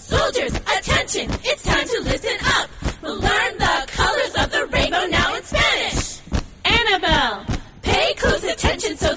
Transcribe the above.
Soldiers, attention, it's time to listen up. We'll learn the colors of the rainbow now in Spanish. Annabelle, Pay close attention so